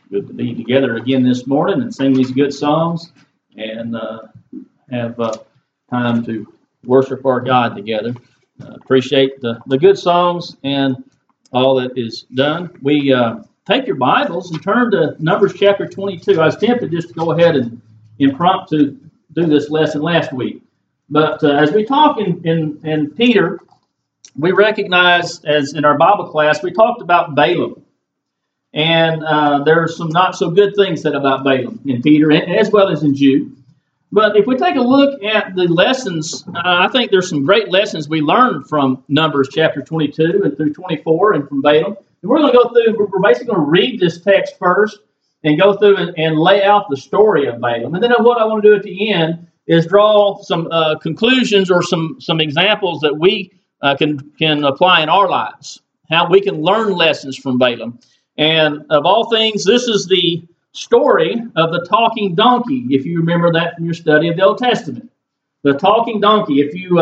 Good to be together again this morning and sing these good songs and have time to worship our God together. Appreciate the good songs and all that is done. We take your Bibles and turn to Numbers chapter 22. I was tempted just to go ahead and impromptu do this lesson last week. But as we talk in Peter, we recognize, as in our Bible class, we talked about Balaam. And there are some not so good things said about Balaam in Peter, as well as in Jude. But if we take a look at the lessons, I think there's some great lessons we learned from Numbers chapter 22 and through 24 and from Balaam. And we're going to go through, we're basically going to read this text first and go through and lay out the story of Balaam. And then what I want to do at the end is draw some conclusions or some examples that we can apply in our lives, how we can learn lessons from Balaam. And of all things, this is the story of the talking donkey, if you remember that from your study of the Old Testament. The talking donkey, if you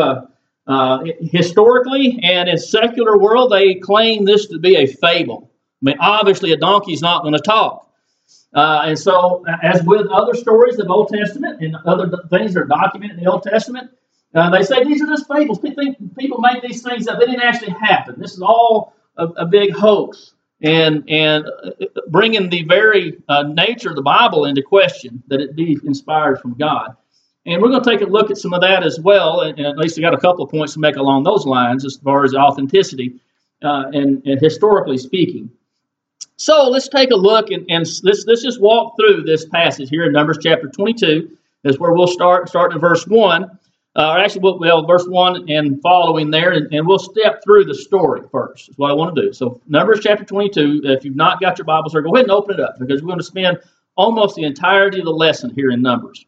historically and in secular world, they claim this to be a fable. I mean, obviously a donkey is not going to talk. And so, as with other stories of Old Testament and other things that are documented in the Old Testament, they say these are just fables. People make these things up. They didn't actually happen. This is all a big hoax. And bringing the very nature of the Bible into question, that it be inspired from God. And we're going to take a look at some of that as well, and at least I got a couple of points to make along those lines as far as authenticity and historically speaking. So let's take a look and let's just walk through this passage here in Numbers chapter 22. That's where we'll start in verse 1. Verse 1 and following there, and we'll step through the story first, is what I want to do. So, Numbers chapter 22, if you've not got your Bibles there, go ahead and open it up, because we're going to spend almost the entirety of the lesson here in Numbers.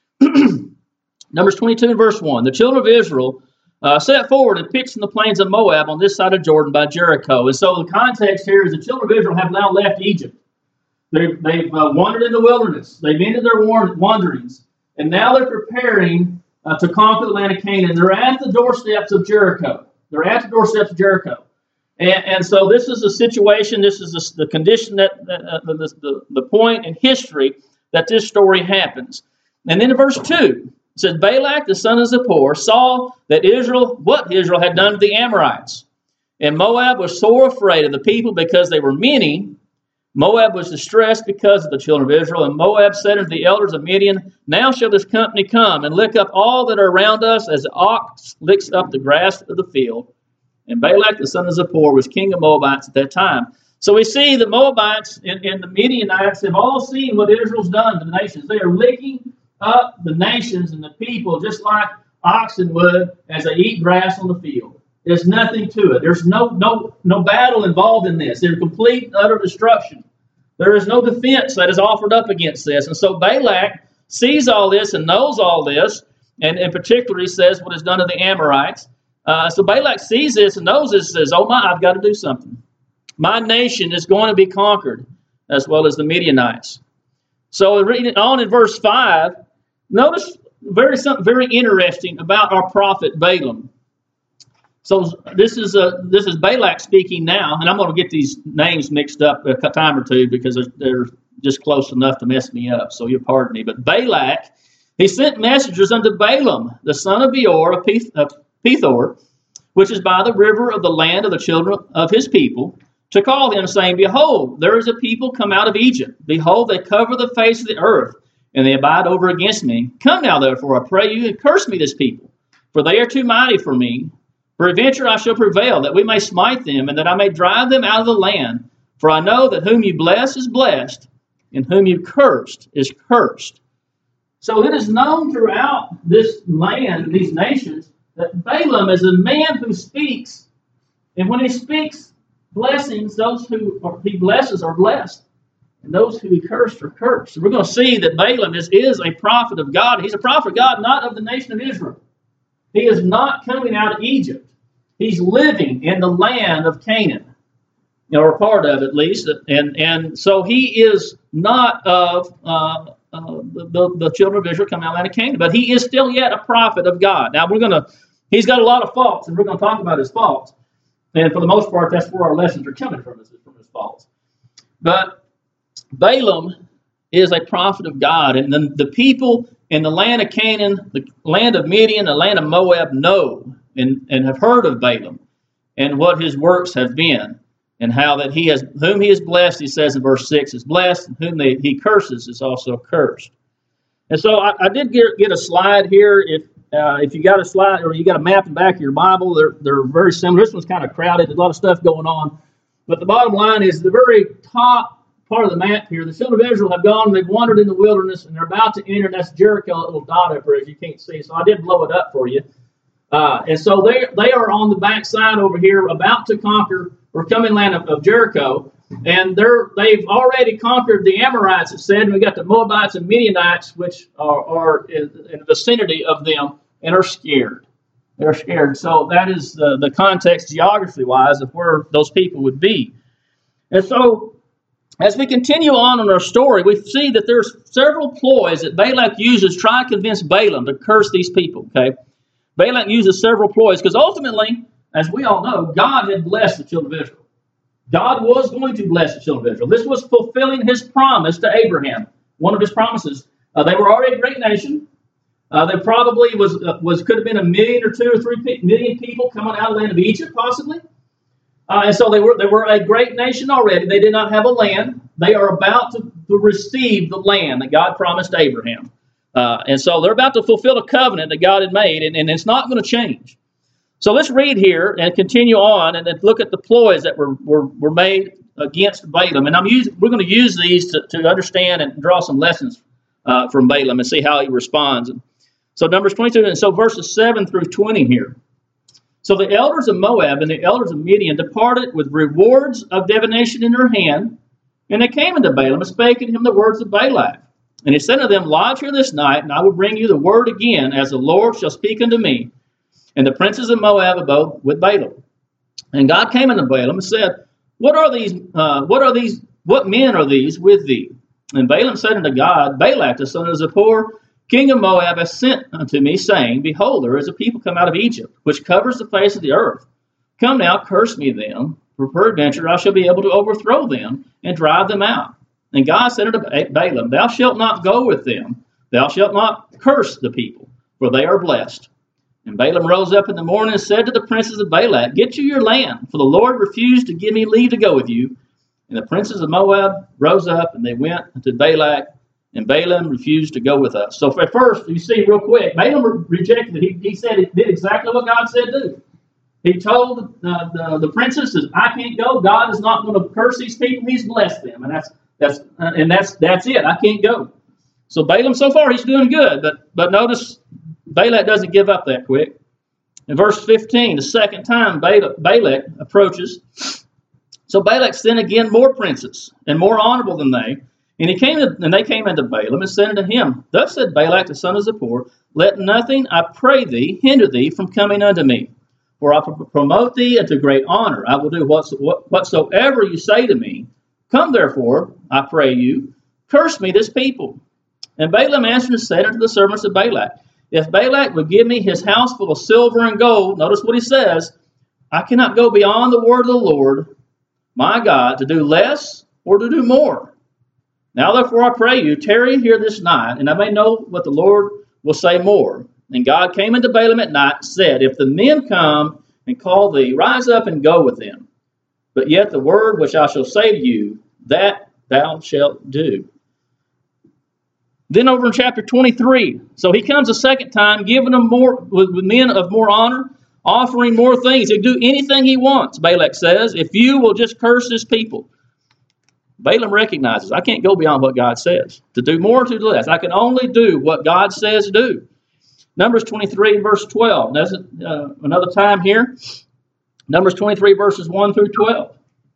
Numbers 22 and verse 1. The children of Israel set forward and pitched in the plains of Moab on this side of Jordan by Jericho. And so the context here is the children of Israel have now left Egypt. They've wandered in the wilderness. They've ended their wanderings, and now they're preparing to conquer the land of Canaan. They're at the doorsteps of Jericho. And so this is a situation, this is the condition, the point in history that this story happens. And then in verse 2, it says, Balak, the son of Zippor, saw that what Israel had done to the Amorites. And Moab was sore afraid of the people because they were many. Moab was distressed because of the children of Israel, and Moab said unto the elders of Midian, Now shall this company come and lick up all that are around us, as the ox licks up the grass of the field. And Balak the son of Zippor was king of Moabites at that time. So we see the Moabites and the Midianites have all seen what Israel's done to the nations. They are licking up the nations and the people just like oxen would as they eat grass on the field. There's nothing to it. There's no battle involved in this. There's complete, utter destruction. There is no defense that is offered up against this. And so Balak sees all this and knows all this, and in particular he says what is done to the Amorites. So Balak sees this and knows this and says, oh my, I've got to do something. My nation is going to be conquered, as well as the Midianites. So reading on in verse 5, notice something very interesting about our prophet Balaam. So this is Balak speaking now, and I'm going to get these names mixed up a time or two because they're just close enough to mess me up, so you'll pardon me. But Balak, he sent messengers unto Balaam, the son of Beor of Pethor, which is by the river of the land of the children of his people, to call him, saying, Behold, there is a people come out of Egypt. Behold, they cover the face of the earth, and they abide over against me. Come now, therefore, I pray you, and curse me this people, for they are too mighty for me. Peradventure I shall prevail, that we may smite them, and that I may drive them out of the land. For I know that whom you bless is blessed, and whom you cursed is cursed. So it is known throughout this land, these nations, that Balaam is a man who speaks, and when he speaks blessings, those who he blesses are blessed, and those who he cursed are cursed. So we're going to see that Balaam is a prophet of God. He's a prophet of God, not of the nation of Israel. He is not coming out of Egypt. He's living in the land of Canaan, or part of it at least, and so he is not of the children of Israel coming out of the land of Canaan, but he is still yet a prophet of God. Now he's got a lot of faults, and we're going to talk about his faults, and for the most part, that's where our lessons are coming from, is from his faults. But Balaam is a prophet of God, and the people in the land of Canaan, the land of Midian, the land of Moab know and have heard of Balaam and what his works have been, and how that he has whom he has blessed, he says in verse 6, is blessed, and whom he curses is also cursed. And so I did get a slide here. If you got a slide or you got a map in the back of your Bible, they're very similar. This one's kind of crowded. There's a lot of stuff going on. But the bottom line is the very top part of the map here. The children of Israel have gone, they've wandered in the wilderness, and they're about to enter. That's Jericho, a little dot up there, as you can't see. So I did blow it up for you. And so they are on the backside over here, about to conquer or come in land of Jericho. And they've already conquered the Amorites, it said, and we got the Moabites and Midianites, which are in the vicinity of them, and are scared. They're scared. So that is the context, geography-wise, of where those people would be. And so, as we continue on in our story, we see that there's several ploys that Balak uses to try to convince Balaam to curse these people. Okay, Balak uses several ploys because ultimately, as we all know, God had blessed the children of Israel. God was going to bless the children of Israel. This was fulfilling his promise to Abraham. One of his promises. They were already a great nation. There probably could have been 1 million or 2 or 3 million people coming out of the land of Egypt, possibly. And so they were a great nation already. They did not have a land. They are about to receive the land that God promised Abraham. And so they're about to fulfill a covenant that God had made, and it's not going to change. So let's read here and continue on and then look at the ploys that were made against Balaam. And we're going to use these to understand and draw some lessons from Balaam and see how he responds. So Numbers 22, and so verses 7 through 20 here. So the elders of Moab and the elders of Midian departed with rewards of divination in their hand, and they came unto Balaam and spake unto him the words of Balak. And he said unto them, Lodge here this night, and I will bring you the word again, as the Lord shall speak unto me. And the princes of Moab abode with Balaam. And God came unto Balaam and said, What men are these with thee? And Balaam said unto God, Balak the son of Zippor, king of Moab, hath sent unto me, saying, Behold, there is a people come out of Egypt, which covers the face of the earth. Come now, curse me them, for peradventure I shall be able to overthrow them and drive them out. And God said unto Balaam, Thou shalt not go with them, thou shalt not curse the people, for they are blessed. And Balaam rose up in the morning and said to the princes of Balak, Get you your land, for the Lord refused to give me leave to go with you. And the princes of Moab rose up, and they went unto Balak, and Balaam refused to go with us. So at first, you see real quick, Balaam rejected it. He said he did exactly what God said do. He told the princes, I can't go. God is not going to curse these people. He's blessed them. And that's it. I can't go. So Balaam, so far, he's doing good. But notice, Balak doesn't give up that quick. In verse 15, the second time Balak approaches. So Balak sent again more princes, and more honorable than they. And they came unto Balaam and said unto him, Thus said Balak the son of Zippor, Let nothing, I pray thee, hinder thee from coming unto me. For I promote thee unto great honor. I will do whatsoever you say to me. Come therefore, I pray you, curse me this people. And Balaam answered and said unto the servants of Balak, If Balak would give me his house full of silver and gold, notice what he says, I cannot go beyond the word of the Lord, my God, to do less or to do more. Now therefore I pray you, tarry here this night, and I may know what the Lord will say more. And God came unto Balaam at night and said, If the men come and call thee, rise up and go with them. But yet the word which I shall say to you, that thou shalt do. Then over in chapter 23, so he comes a second time, giving them more with men of more honor, offering more things. He'll do anything he wants, Balak says, if you will just curse his people. Balaam recognizes, I can't go beyond what God says. To do more, to do less. I can only do what God says do. Numbers 23, verse 12. That's another time here. Numbers 23, verses 1 through 12.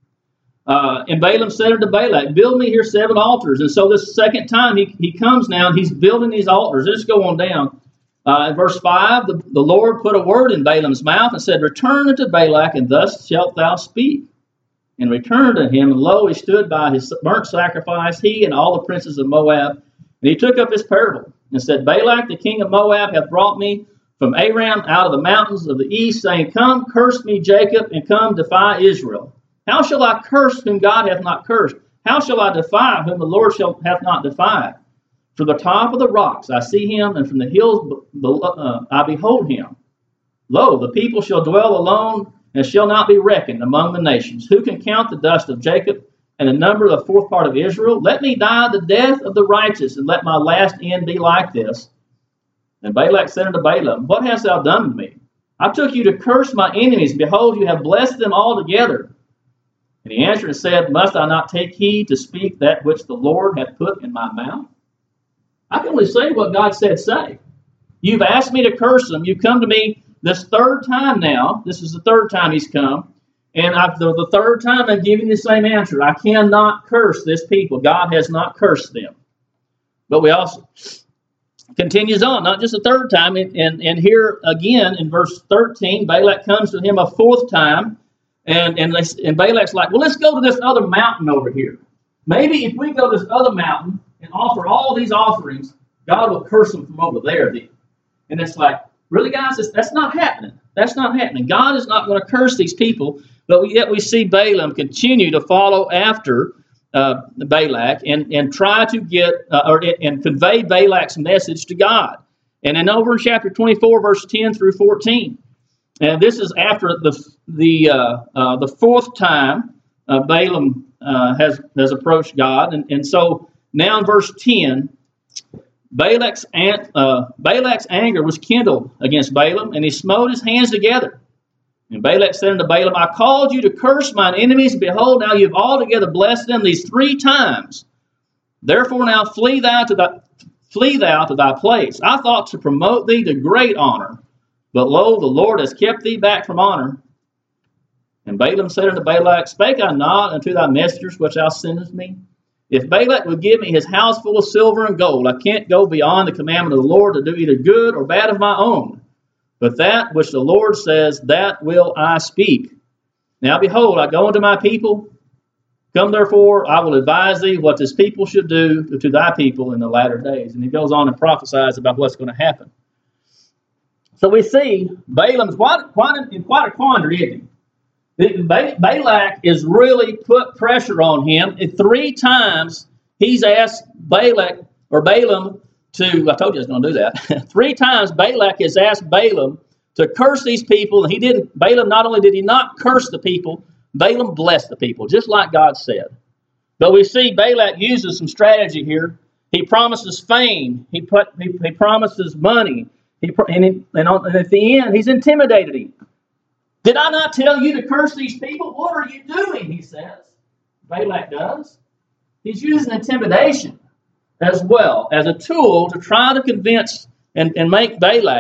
And Balaam said unto Balak, Build me here 7 altars. And so this second time he comes now and he's building these altars. Let's go on down. In verse 5, the Lord put a word in Balaam's mouth and said, Return unto Balak, and thus shalt thou speak. And returned to him, and lo, he stood by his burnt sacrifice, he and all the princes of Moab. And he took up his parable and said, Balak, the king of Moab, hath brought me from Aram out of the mountains of the east, saying, Come, curse me, Jacob, and come defy Israel. How shall I curse whom God hath not cursed? How shall I defy whom the Lord hath not defied? From the top of the rocks I see him, and from the hills I behold him. Lo, the people shall dwell alone, and shall not be reckoned among the nations. Who can count the dust of Jacob, and the number of the fourth part of Israel? Let me die the death of the righteous, and let my last end be like this. And Balak said unto Balaam, What hast thou done to me? I took you to curse my enemies, and behold, you have blessed them altogether. And he answered and said, Must I not take heed to speak that which the Lord hath put in my mouth? I can only say what God said say. You've asked me to curse them. You come to me this third time now. This is the third time he's come. And the third time I'm giving the same answer. I cannot curse this people. God has not cursed them. But we also continues on, not just the third time. And here again in verse 13, Balak comes to him a fourth time. And Balak's like, well, let's go to this other mountain over here. Maybe if we go to this other mountain and offer all these offerings, God will curse them from over there then. And it's like, really, guys, that's not happening. That's not happening. God is not going to curse these people, but yet we see Balaam continue to follow after Balak and try to get and convey Balak's message to God. And then over in chapter 24, verse 10 through 14. And this is after the fourth time Balaam has approached God. And so now in verse 10, Balak's anger was kindled against Balaam, and he smote his hands together. And Balak said unto Balaam, I called you to curse mine enemies, and behold, now you have altogether blessed them these 3 times. Therefore now flee thou to thy place. I thought to promote thee to great honor, but lo, the Lord has kept thee back from honor. And Balaam said unto Balak, Spake I not unto thy messengers which thou sendest me? If Balak would give me his house full of silver and gold, I can't go beyond the commandment of the Lord to do either good or bad of my own. But that which the Lord says, that will I speak. Now behold, I go unto my people. Come therefore, I will advise thee what this people should do to thy people in the latter days. And he goes on and prophesies about what's going to happen. So we see Balaam's quite a quandary, isn't he? Balak is really put pressure on him. And 3 times he's asked Balaam to, I told you I was going to do that. 3 times Balak has asked Balaam to curse these people, and he didn't. Balaam, not only did he not curse the people, Balaam blessed the people, just like God said. But we see Balak uses some strategy here. He promises fame. He promises money. And at the end, he's intimidated him. Did I not tell you to curse these people? What are you doing? He says. Balak does. He's using intimidation as well as a tool to try to convince and make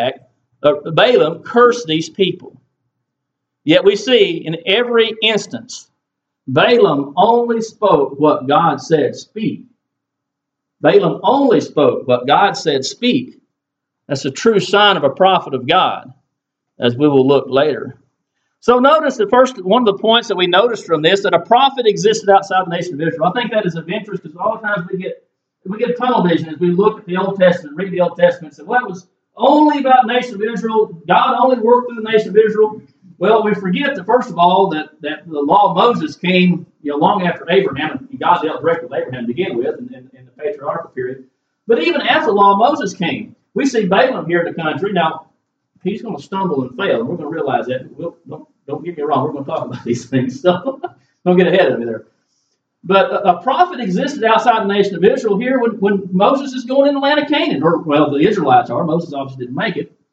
Balaam curse these people. Yet we see in every instance, Balaam only spoke what God said speak. Balaam only spoke what God said speak. That's a true sign of a prophet of God, as we will look later. So notice one of the points that we noticed from this, that a prophet existed outside the nation of Israel. I think that is of interest because all the times we get tunnel vision as we look at the Old Testament, read the Old Testament, and say, well, it was only about the nation of Israel. God only worked through the nation of Israel. Well, we forget that, first of all, that the law of Moses came long after Abraham, and God dealt directly with Abraham to begin with in the patriarchal period. But even after the law of Moses came, we see Balaam here in the country. Now, he's going to stumble and fail, and we're going to realize that. Don't get me wrong, we're going to talk about these things, so don't get ahead of me there. But a prophet existed outside the nation of Israel here when Moses is going in the land of Canaan, or, well, the Israelites are. Moses obviously didn't make it.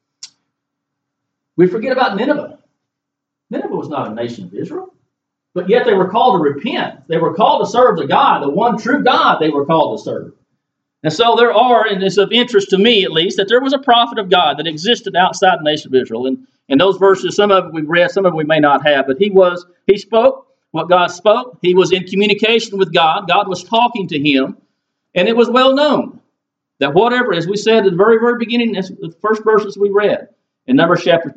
We forget about Nineveh. Nineveh was not a nation of Israel, but yet they were called to repent. They were called to serve the God, the one true God they were called to serve. And so there are, and it's of interest to me at least, that there was a prophet of God that existed outside the nation of Israel. And in those verses, some of it we've read, some of it we may not have, but he spoke what God spoke. He was in communication with God. God was talking to him. And it was well known that whatever, as we said at the very, very beginning, the first verses we read, in Numbers chapter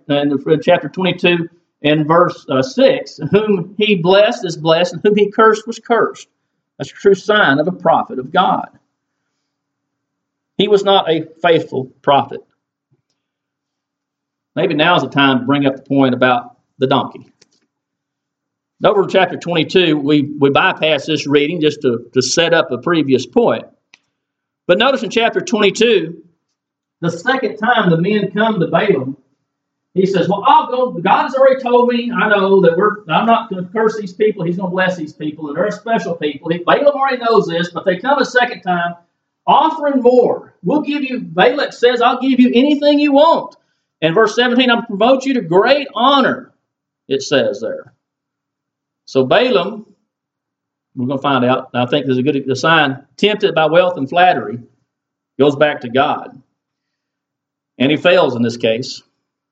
22 and verse 6, whom he blessed is blessed, and whom he cursed was cursed. That's a true sign of a prophet of God. He was not a faithful prophet. Maybe now is the time to bring up the point about the donkey. Over in chapter 22, we bypass this reading just to set up a previous point. But notice in chapter 22, the second time the men come to Balaam, he says, well, I'll go. God has already told me, I know that I'm not going to curse these people. He's going to bless these people, and they're special people. Balaam already knows this, but they come a second time, offering more. We'll give you, Balak says, I'll give you anything you want. And verse 17, I'll promote you to great honor, it says there. So Balaam, we're going to find out, I think there's a good sign, tempted by wealth and flattery, goes back to God. And he fails in this case.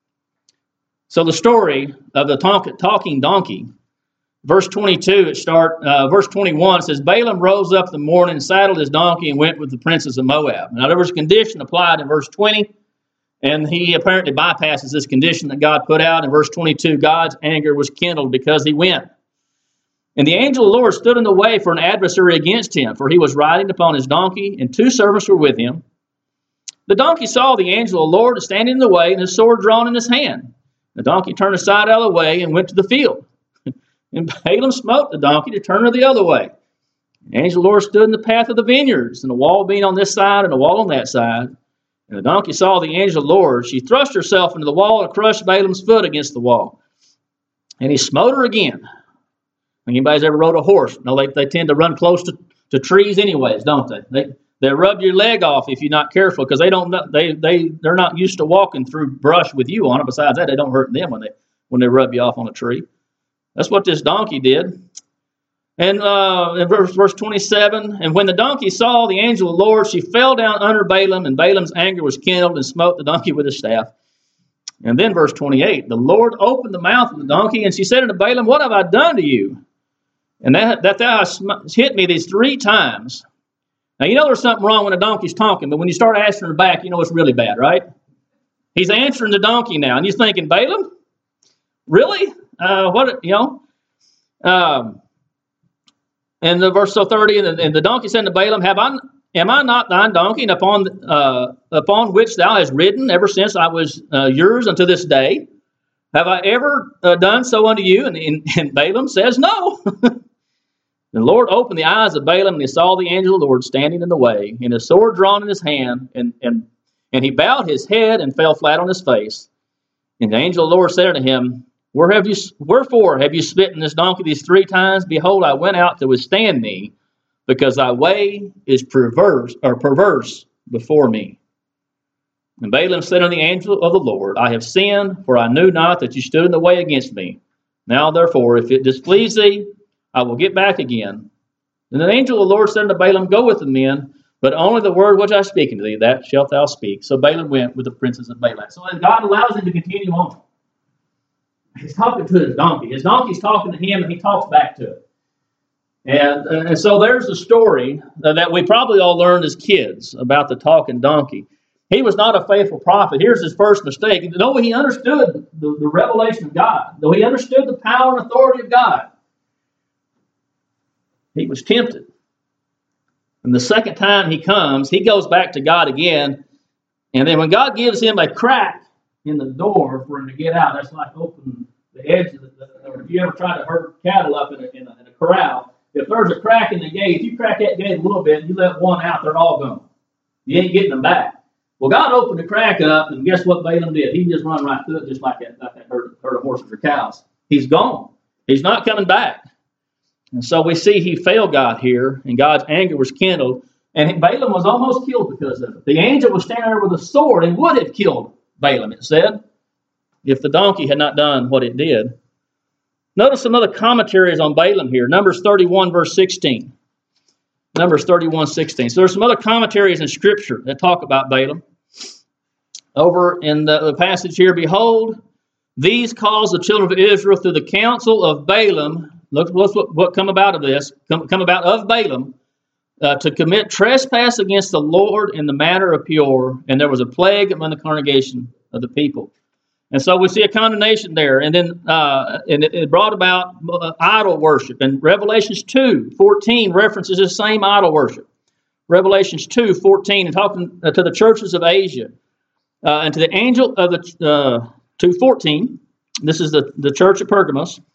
So the story of the talking donkey, verse 22, verse 21 says, Balaam rose up in the morning, saddled his donkey, and went with the princes of Moab. Now there was a condition applied in verse 20, and he apparently bypasses this condition that God put out. In verse 22, God's anger was kindled because he went. And the angel of the Lord stood in the way for an adversary against him, for he was riding upon his donkey, and 2 servants were with him. The donkey saw the angel of the Lord standing in the way, and his sword drawn in his hand. The donkey turned aside out of the way and went to the field. And Balaam smote the donkey to turn her the other way. The angel of the Lord stood in the path of the vineyards, and the wall being on this side and the wall on that side. And the donkey saw the angel of the Lord. She thrust herself into the wall and crushed Balaam's foot against the wall. And he smote her again. Anybody's ever rode a horse? No, they tend to run close to trees anyways, don't they? They rub your leg off if you're not careful, because they don't know, they're not used to walking through brush with you on it. Besides that, they don't hurt them when they rub you off on a tree. That's what this donkey did. And in verse 27, and when the donkey saw the angel of the Lord, she fell down under Balaam, and Balaam's anger was kindled, and smote the donkey with his staff. And then verse 28, the Lord opened the mouth of the donkey, and she said unto Balaam, what have I done to you? And that thou hast hit me these 3 times. Now, you know there's something wrong when a donkey's talking, but when you start answering her back, you know it's really bad, right? He's answering the donkey now, and you're thinking, Balaam? Really? And the verse 30, and the donkey said to Balaam, am I not thine donkey, and upon which thou hast ridden ever since I was yours unto this day? Have I ever done so unto you? And Balaam says, no. The Lord opened the eyes of Balaam, and he saw the angel of the Lord standing in the way, and his sword drawn in his hand, and he bowed his head and fell flat on his face. And the angel of the Lord said unto him, Wherefore have you smitten this donkey these 3 times? Behold, I went out to withstand thee, because thy way is perverse before me. And Balaam said unto the angel of the Lord, I have sinned, for I knew not that you stood in the way against me. Now therefore, if it displease thee, I will get back again. And the angel of the Lord said unto Balaam, Go with the men, but only the word which I speak unto thee, that shalt thou speak. So Balaam went with the princes of Balak. So God allows him to continue on. He's talking to his donkey. His donkey's talking to him, and he talks back to it. And so there's the story that we probably all learned as kids about the talking donkey. He was not a faithful prophet. Here's his first mistake. Though he understood the revelation of God, though he understood the power and authority of God, he was tempted. And the second time he comes, he goes back to God again. And then when God gives him a crack in the door for him to get out, that's like opening the edge of or if you ever try to herd cattle up in a corral, if there's a crack in the gate, if you crack that gate a little bit and you let one out, they're all gone. You ain't getting them back. Well, God opened the crack up, and guess what Balaam did? He just run right through it, just like that herd of horses or cows. He's gone. He's not coming back. And so we see he failed God here, and God's anger was kindled, and Balaam was almost killed because of it. The angel was standing there with a sword and would have killed Balaam, it said, if the donkey had not done what it did. Notice some other commentaries on Balaam here. Numbers 31, verse 16. Numbers 31, 16. So there's some other commentaries in Scripture that talk about Balaam. Over in the passage here, behold, these caused the children of Israel through the counsel of Balaam. Look what come about of this. Come about of Balaam to commit trespass against the Lord in the matter of Peor, and there was a plague among the congregation of the people. And so we see a condemnation there, and then it brought about idol worship. And Revelations 2:14 references this same idol worship. Revelations 2:14, and talking to the churches of Asia, and to the angel of the 2:14. This is the church of Pergamos.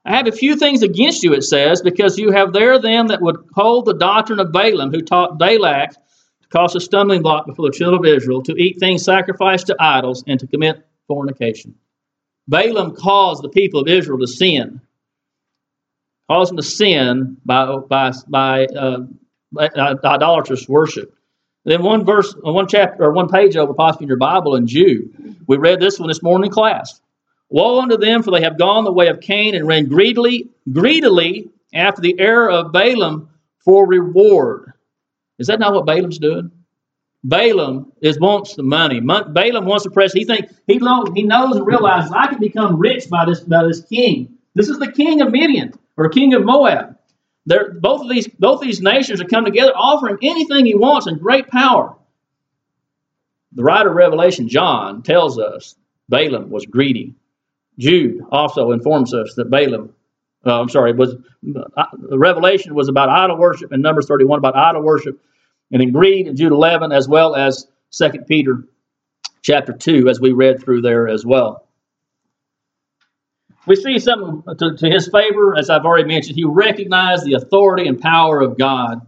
I have a few things against you, it says, because you have there them that would hold the doctrine of Balaam, who taught Balak to cause a stumbling block before the children of Israel, to eat things sacrificed to idols, and to commit fornication. Balaam caused the people of Israel to sin. Caused them to sin by idolatrous worship. Then one verse, one chapter, or one page over, possibly in your Bible, in Jude, we read this one this morning in class. Woe unto them, for they have gone the way of Cain and ran greedily after the error of Balaam for reward. Is that not what Balaam's doing? Balaam wants the money. Balaam wants the press. He knows and realizes I can become rich by this king. This is the king of Midian or king of Moab. Both these nations are come together, offer him anything he wants in great power. The writer of Revelation, John, tells us Balaam was greedy. Jude also informs us that Revelation was about idol worship, and Numbers 31 about idol worship, and in greed in Jude 11, as well as 2 Peter chapter 2, as we read through there as well. We see something to his favor, as I've already mentioned. He recognized the authority and power of God.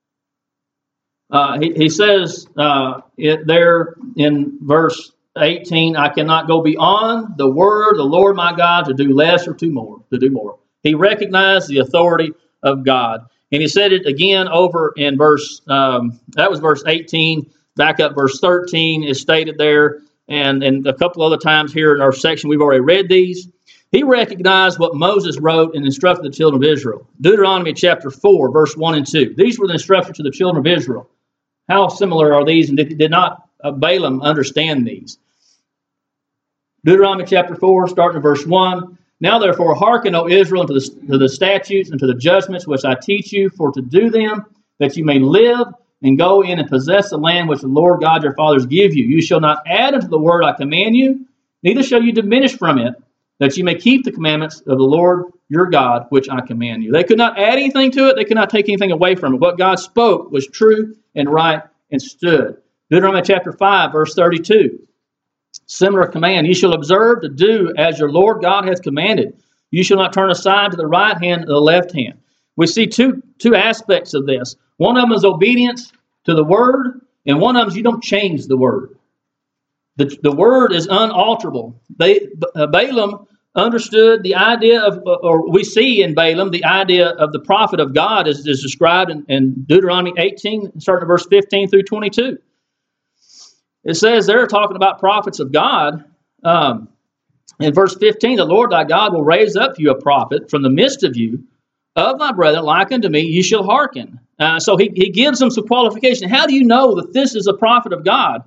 He says there in verse 18, I cannot go beyond the word of the Lord my God to do less or to do more. He recognized the authority of God. And he said it again over in that was verse 18, back up verse 13 is stated there, and a couple other times here in our section we've already read these. He recognized what Moses wrote and instructed the children of Israel. Deuteronomy chapter 4, verse 1 and 2. These were the instructions to the children of Israel. How similar are these? And did not Balaam understand these? Deuteronomy chapter 4, starting at verse 1. Now therefore hearken, O Israel, to the statutes and to the judgments which I teach you, for to do them, that you may live and go in and possess the land which the Lord God your fathers give you. You shall not add unto the word I command you, neither shall you diminish from it, that you may keep the commandments of the Lord your God, which I command you. They could not add anything to it. They could not take anything away from it. What God spoke was true and right and stood. Deuteronomy chapter 5, verse 32. Similar command, you shall observe to do as your Lord God hath commanded. You shall not turn aside to the right hand or the left hand. We see two aspects of this. One of them is obedience to the word, and one of them is you don't change the word. The word is unalterable. Balaam understood the idea of, or we see in Balaam the idea of the prophet of God as is described in Deuteronomy 18, starting at verse 15 through 22. It says they're talking about prophets of God. In verse 15, the Lord thy God will raise up you a prophet from the midst of you, of my brethren, like unto me, you shall hearken. So he gives them some qualification. How do you know that this is a prophet of God?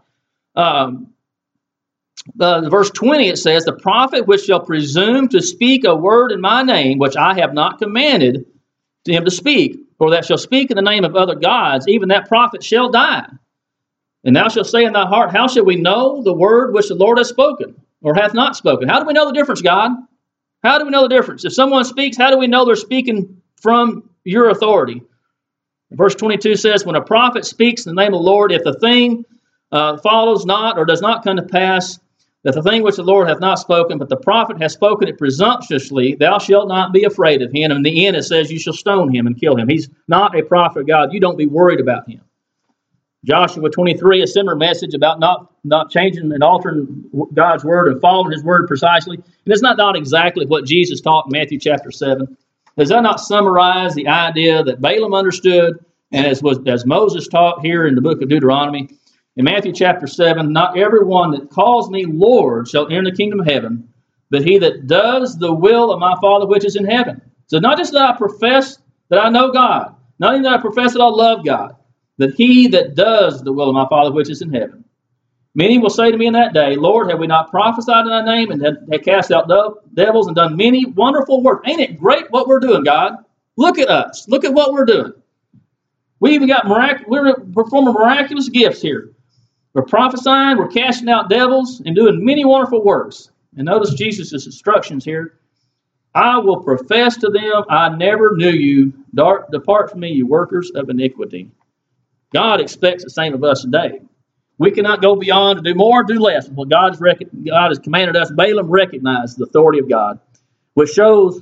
Verse 20, it says, the prophet which shall presume to speak a word in my name, which I have not commanded to him to speak, or that shall speak in the name of other gods, even that prophet shall die. And thou shalt say in thy heart, how shall we know the word which the Lord hath spoken, or hath not spoken? How do we know the difference, God? How do we know the difference? If someone speaks, how do we know they're speaking from your authority? Verse 22 says, when a prophet speaks in the name of the Lord, if the thing follows not or does not come to pass, that the thing which the Lord hath not spoken, but the prophet hath spoken it presumptuously, thou shalt not be afraid of him. And in the end it says, you shall stone him and kill him. He's not a prophet of God. You don't be worried about him. Joshua 23, a similar message about not changing and altering God's word and following his word precisely. And it's not exactly what Jesus taught in Matthew chapter 7. Does that not summarize the idea that Balaam understood, and as Moses taught here in the book of Deuteronomy? In Matthew chapter 7, not everyone that calls me Lord shall enter the kingdom of heaven, but he that does the will of my Father which is in heaven. So not just that I profess that I know God, not even that I profess that I love God, but he that does the will of my Father which is in heaven. Many will say to me in that day, Lord, have we not prophesied in thy name, and have cast out devils, and done many wonderful works? Ain't it great what we're doing, God? Look at us. Look at what we're doing. We even got we're performing miraculous gifts here. We're prophesying, we're casting out devils, and doing many wonderful works. And notice Jesus' instructions here. I will profess to them, I never knew you. Depart from me, you workers of iniquity. God expects the same of us today. We cannot go beyond to do more, do less. What God has commanded us, Balaam recognized the authority of God, which shows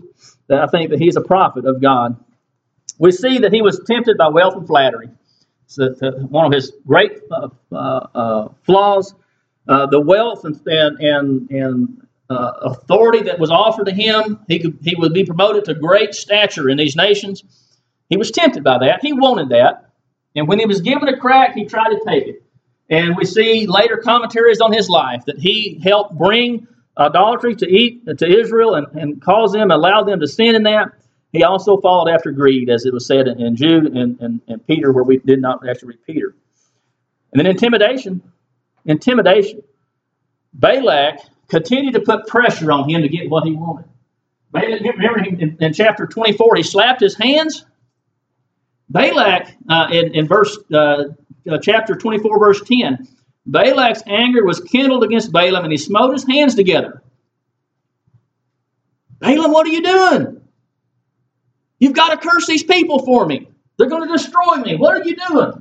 that I think that he's a prophet of God. We see that he was tempted by wealth and flattery. So one of his great flaws, the wealth and authority that was offered to him. He would be promoted to great stature in these nations. He was tempted by that. He wanted that. And when he was given a crack, he tried to take it. And we see later commentaries on his life that he helped bring idolatry to Israel and cause them, allow them to sin in that. He also followed after greed, as it was said in Jude and Peter, where we did not actually read Peter. And then intimidation. Balak continued to put pressure on him to get what he wanted. Remember in chapter 24, he slapped his hands. Balak, in chapter 24, verse 10, Balak's anger was kindled against Balaam, and he smote his hands together. Balaam, what are you doing? You've got to curse these people for me. They're going to destroy me. What are you doing?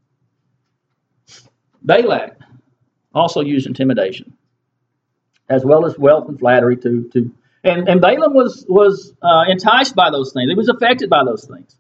Balak also used intimidation, as well as wealth and flattery and Balaam was enticed by those things. He was affected by those things.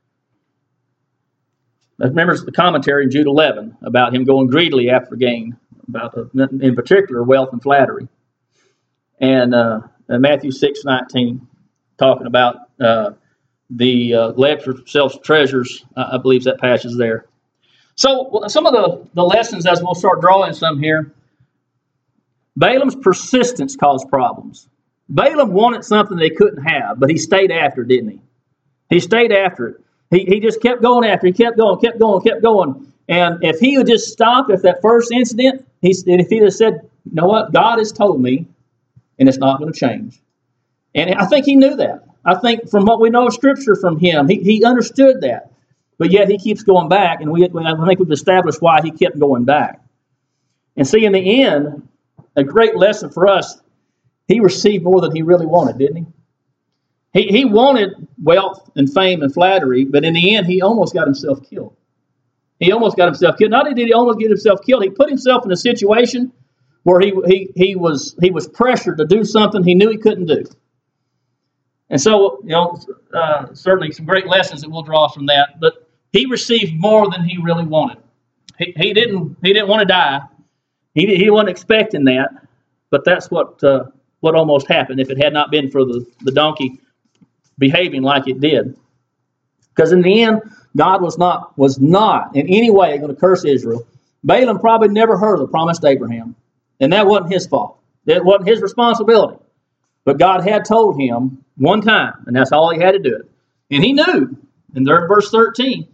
Remember the commentary in Jude 11 about him going greedily after gain, about in particular wealth and flattery, and Matthew 6:19 talking about the lay up for yourselves treasures. I believe that passage is there. So some of the lessons, as we'll start drawing some here. Balaam's persistence caused problems. Balaam wanted something they couldn't have, but he stayed after it, didn't he? He stayed after it. He just kept going after it. He kept going. And if he would just stop at that first incident, if he just said, you know what, God has told me, and it's not going to change. And I think he knew that. I think from what we know of Scripture from him, he understood that. But yet he keeps going back, and I think we've established why he kept going back. And see, in the end, a great lesson for us, he received more than he really wanted, didn't he? He wanted wealth and fame and flattery, but in the end, he almost got himself killed. Not only did he almost get himself killed, he put himself in a situation where he was pressured to do something he knew he couldn't do. And so, certainly some great lessons that we'll draw from that. But he received more than he really wanted. He didn't want to die. He wasn't expecting that, but that's what almost happened if it had not been for the donkey behaving like it did. Because in the end, God was not in any way going to curse Israel. Balaam probably never heard of the promise to Abraham, and that wasn't his fault. It wasn't his responsibility. But God had told him one time, and that's all he had to do it. And he knew. In there in verse 13,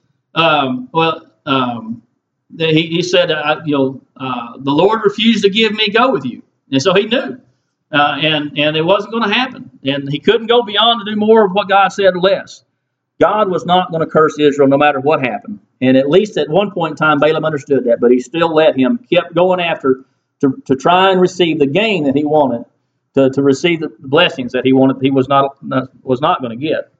he said, the Lord refused to give me go with you. And so he knew. And it wasn't going to happen. And he couldn't go beyond to do more of what God said or less. God was not going to curse Israel no matter what happened. And at least at one point in time, Balaam understood that. But he still let him, kept going after to try and receive the gain that he wanted, to receive the blessings that he wanted, he was not going to get.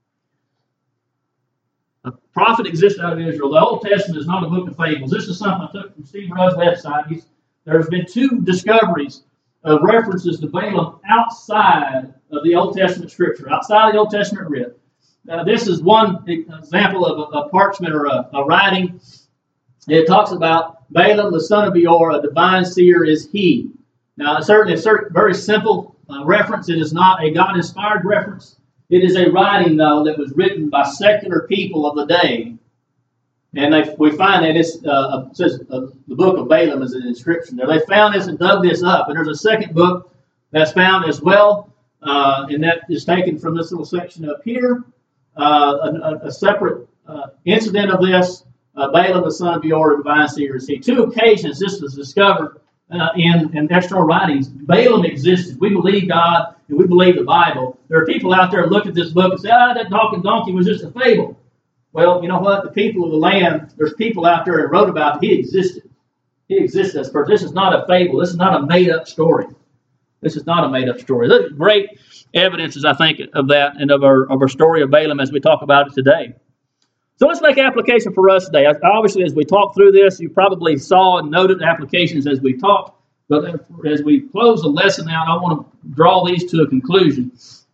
A prophet existed out of Israel. The Old Testament is not a book of fables. This is something I took from Steve Rudd's website. There's been 2 discoveries of references to Balaam outside of the Old Testament Scripture, outside of the Old Testament writ. This is one example of a parchment or a writing. It talks about Balaam, the son of Beor, a divine seer is he. Now, it's certainly a very simple reference. It is not a God-inspired reference. It is a writing, though, that was written by secular people of the day. And we find that it says the book of Balaam is an inscription there. They found this and dug this up. And there's a second book that's found as well. And that is taken from this little section up here. A separate incident of this. Balaam, the son of Beor, a divine seer is he. 2 occasions this was discovered in external writings. Balaam existed. We believe God and we believe the Bible. There are people out there who look at this book and say, that talking donkey was just a fable. Well, you know what? The people of the land, there's people out there that wrote about it. He existed. He existed as a person. This is not a fable. This is not a made-up story. This is not a made-up story. There's great evidences, I think, of that and of our story of Balaam as we talk about it today. So let's make application for us today. Obviously, as we talk through this, you probably saw and noted applications as we talked. But as we close the lesson out, I want to draw these to a conclusion.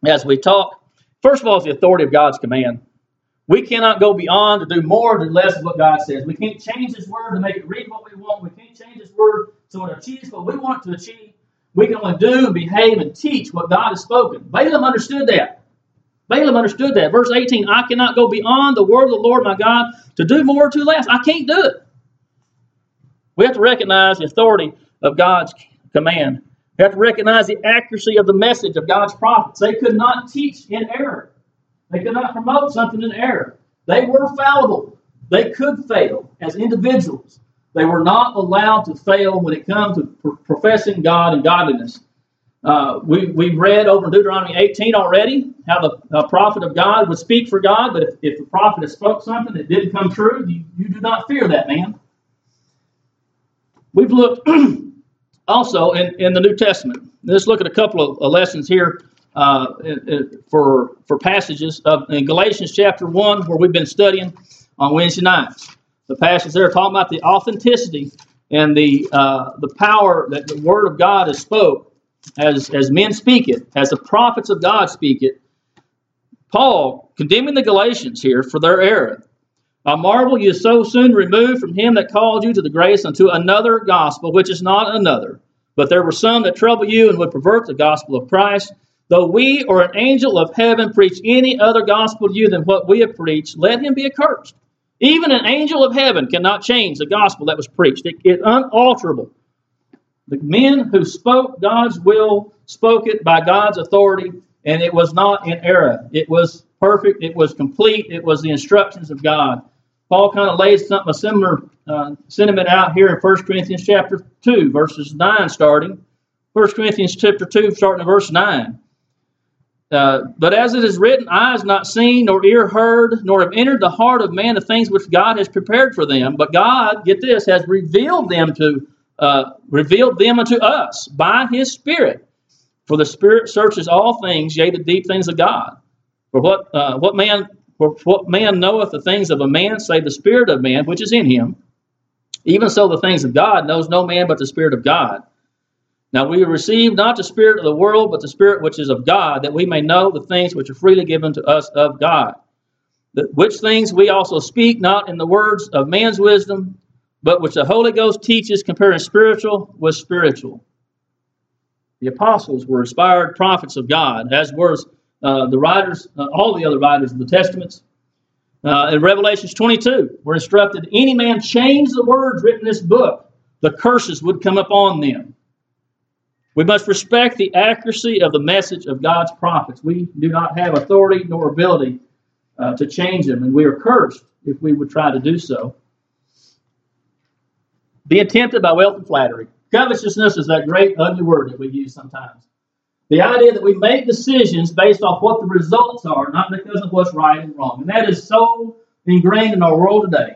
as we talk. First of all, it's the authority of God's command. We cannot go beyond to do more or do less of what God says. We can't change His Word to make it read what we want. We can't change His Word so it achieves what we want it to achieve. We can only do and behave and teach what God has spoken. Balaam understood that. Balaam understood that. Verse 18, I cannot go beyond the word of the Lord my God to do more or to less. I can't do it. We have to recognize the authority of God's command. We have to recognize the accuracy of the message of God's prophets. They could not teach in error. They could not promote something in error. They were fallible. They could fail as individuals. They were not allowed to fail when it comes to professing God and godliness. We've read over in Deuteronomy 18 already how the prophet of God would speak for God, but if the prophet has spoke something that didn't come true, you do not fear that man. We've looked also in the New Testament. Let's look at a couple of lessons here for passages in Galatians chapter 1, where we've been studying on Wednesday nights. The passage there talking about the authenticity and the power that the Word of God has spoke as men speak it, as the prophets of God speak it. Paul condemning the Galatians here for their error. I marvel you so soon removed from him that called you to the grace unto another gospel, which is not another. But there were some that trouble you and would pervert the gospel of Christ. Though we or an angel of heaven preach any other gospel to you than what we have preached, let him be accursed. Even an angel of heaven cannot change the gospel that was preached. It's unalterable. The men who spoke God's will spoke it by God's authority, and it was not in error. It was perfect. It was complete. It was the instructions of God. Paul kind of lays a similar sentiment out here in 1 Corinthians chapter 2, verses 9 starting. 1 Corinthians chapter 2, starting at verse 9. But as it is written, eye has not seen, nor ear heard, nor have entered the heart of man the things which God has prepared for them. But God, get this, has revealed them unto us by His Spirit. For the Spirit searches all things, yea, the deep things of God. For what man knoweth the things of a man, save the spirit of man which is in him? Even so, the things of God knows no man but the Spirit of God. Now we receive not the spirit of the world, but the Spirit which is of God, that we may know the things which are freely given to us of God. Which things we also speak, not in the words of man's wisdom, but which the Holy Ghost teaches, comparing spiritual with spiritual. The apostles were inspired prophets of God, as were the writers, all the other writers of the Testaments. In Revelation 22, we're instructed, any man change the words written in this book, the curses would come upon them. We must respect the accuracy of the message of God's prophets. We do not have authority nor ability to change them, and we are cursed if we would try to do so. Being tempted by wealth and flattery. Covetousness is that great ugly word that we use sometimes. The idea that we make decisions based off what the results are, not because of what's right and wrong. And that is so ingrained in our world today.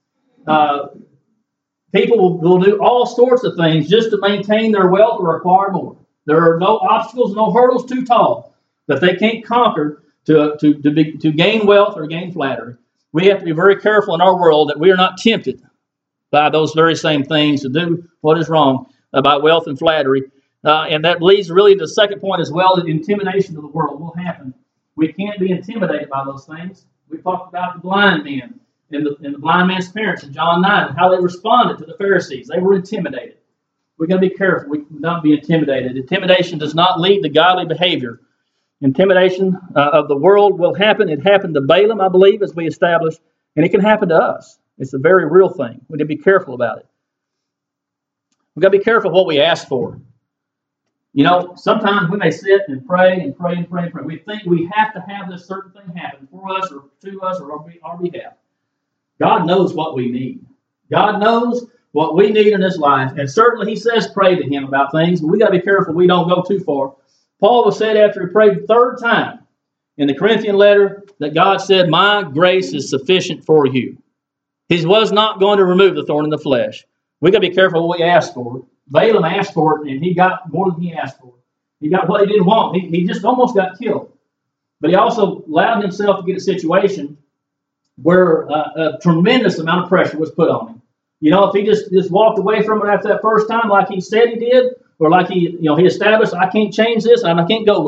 People will do all sorts of things just to maintain their wealth or acquire more. There are no obstacles, no hurdles too tall that they can't conquer to gain wealth or gain flattery. We have to be very careful in our world that we are not tempted by those very same things to do what is wrong about wealth and flattery. And that leads really to the second point as well, that intimidation of the world will happen. We can't be intimidated by those things. We talked about the blind man and the blind man's parents in John 9, and how they responded to the Pharisees. They were intimidated. We've got to be careful. We cannot be intimidated. Intimidation does not lead to godly behavior. Intimidation of the world will happen. It happened to Balaam, I believe, as we established, and it can happen to us. It's a very real thing. We need to be careful about it. We've got to be careful of what we ask for. You know, sometimes we may sit and pray and pray and pray and pray. We think we have to have this certain thing happen for us or to us or on our behalf. God knows what we need. God knows what we need in this life. And certainly He says pray to Him about things. But we got to be careful we don't go too far. Paul was said after he prayed the third time in the Corinthian letter that God said, my grace is sufficient for you. He was not going to remove the thorn in the flesh. We got to be careful what we ask for. Balaam asked for it, and he got more than he asked for. He got what he didn't want. He just almost got killed. But he also allowed himself to get a situation where a tremendous amount of pressure was put on him. You know, if he just walked away from it after that first time like he said he did, or like he established, I can't change this, and I can't go with you.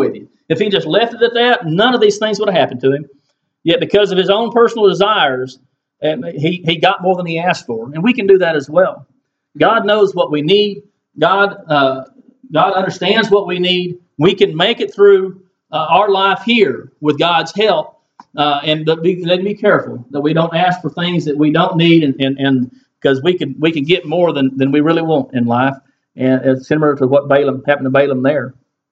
If he just left it at that, none of these things would have happened to him. Yet because of his own personal desires, he got more than he asked for. And we can do that as well. God knows what we need. God understands what we need. We can make it through our life here with God's help. And be careful that we don't ask for things that we don't need, and because we can get more than we really want in life. And it's similar to what happened to Balaam there.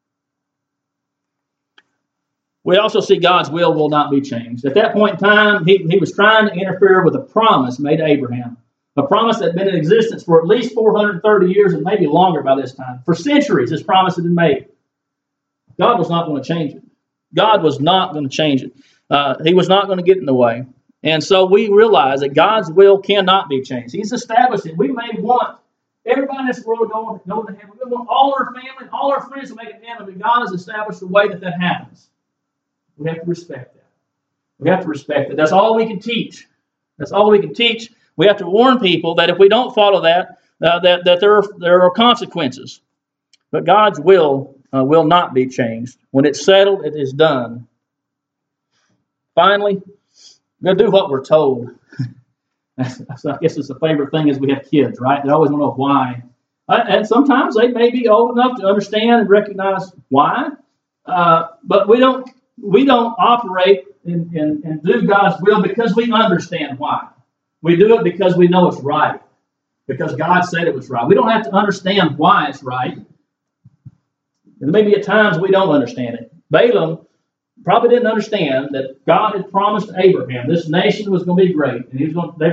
We also see God's will not be changed. At that point in time, he was trying to interfere with a promise made to Abraham. A promise that had been in existence for at least 430 years and maybe longer by this time. For centuries, this promise had been made. God was not going to change it. God was not going to change it. He was not going to get in the way. And so we realize that God's will cannot be changed. He's established it. We may want everybody in this world going to heaven. We want all our family, all our friends to make it to heaven, but God has established a way that happens. We have to respect that. We have to respect it. That's all we can teach. That's all we can teach. We have to warn people that if we don't follow that, that there are consequences. But God's will not be changed. When it's settled, it is done. Finally, we're going to do what we're told. I guess it's a favorite thing as we have kids, right? They always want to know why. And sometimes they may be old enough to understand and recognize why. But we don't operate and do God's will because we understand why. We do it because we know it's right. Because God said it was right. We don't have to understand why it's right. And maybe at times we don't understand it. Balaam probably didn't understand that God had promised Abraham this nation was going to be great, and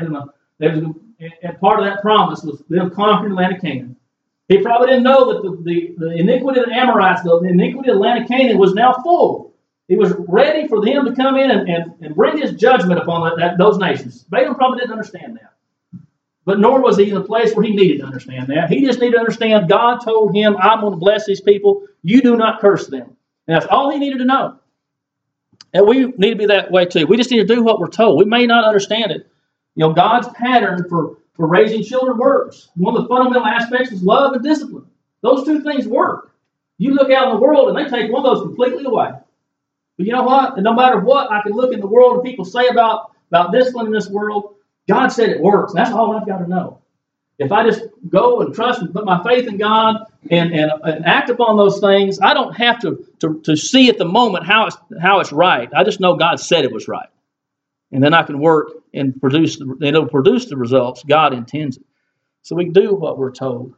and part of that promise was them conquering the land of Canaan. He probably didn't know that the iniquity of the Amorites, the iniquity of the land of Canaan was now full. He was ready for them to come in and bring his judgment upon those nations. Balaam probably didn't understand that. But nor was he in a place where he needed to understand that. He just needed to understand God told him, I'm going to bless these people. You do not curse them. And that's all he needed to know. And we need to be that way too. We just need to do what we're told. We may not understand it. God's pattern for raising children works. One of the fundamental aspects is love and discipline. Those two things work. You look out in the world and they take one of those completely away. But you know what? And no matter what I can look in the world and people say about discipline in this world, God said it works. That's all I've got to know. If I just go and trust and put my faith in God and act upon those things, I don't have to see at the moment how it's right. I just know God said it was right. And then I can work and it'll produce the results God intends it. So we do what we're told.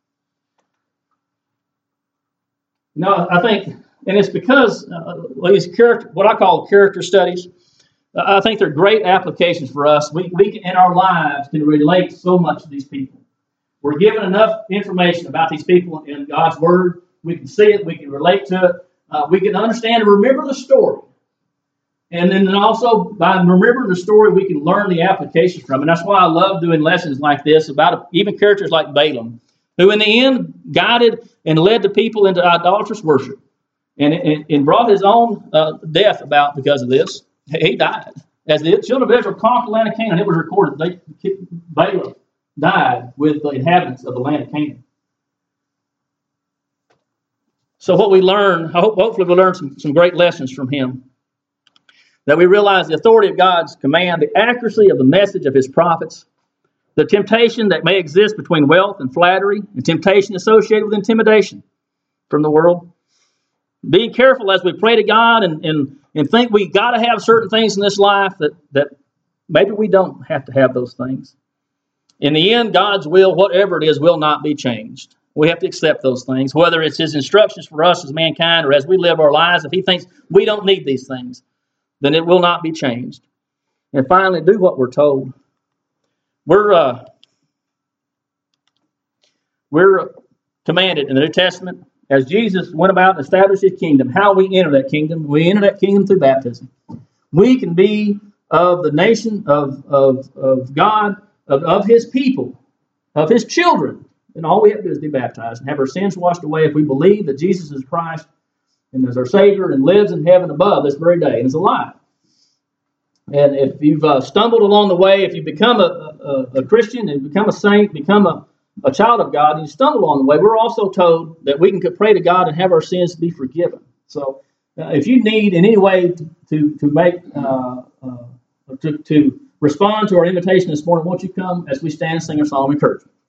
I think, and it's because these what I call character studies, I think they're great applications for us. We in our lives can relate so much to these people. We're given enough information about these people in God's Word. We can see it. We can relate to it. We can understand and remember the story. And then also, by remembering the story, we can learn the applications from it. And that's why I love doing lessons like this about even characters like Balaam, who in the end guided and led the people into idolatrous worship and brought his own death about because of this. He died. As the children of Israel conquered the land of Canaan, it was recorded Balaam died with the inhabitants of the land of Canaan. So what we learn, hopefully we'll learn some great lessons from him. That we realize the authority of God's command, the accuracy of the message of his prophets, the temptation that may exist between wealth and flattery, the temptation associated with intimidation from the world. Being careful as we pray to God and think we got to have certain things in this life that maybe we don't have to have those things. In the end, God's will, whatever it is, will not be changed. We have to accept those things, whether it's his instructions for us as mankind or as we live our lives. If he thinks we don't need these things, then it will not be changed. And finally, do what we're told. We're commanded in the New Testament, as Jesus went about and established his kingdom, how we enter that kingdom. We enter that kingdom through baptism. We can be of the nation of God, of his people, of his children. And all we have to do is be baptized and have our sins washed away if we believe that Jesus is Christ and is our Savior and lives in heaven above this very day and is alive. And if you've stumbled along the way, if you become a Christian and become a saint, become a child of God, and you stumble along the way, we're also told that we can pray to God and have our sins be forgiven. So if you need in any way to make to respond to our invitation this morning, won't you come as we stand and sing our song of encouragement?